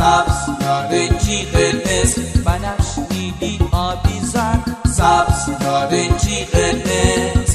سبز نارنجی قرمز، بنفش نیلی آبی زرد، سبز نارنجی قرمز.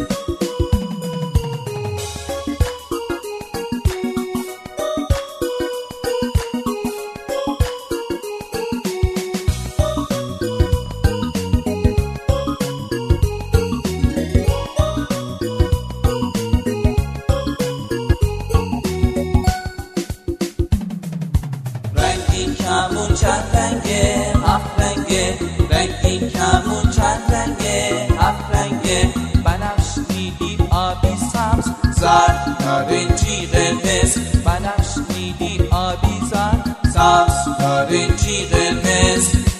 رنگین کمون چند رنگه، هفت رنگه، رنگین کمون چند رنگه، هفت رنگه، بنفش نیلی آبی سبز، زرد نارنجی قرمز، بنفش نیلی آبی زرد، سبز نارنجی قرمز.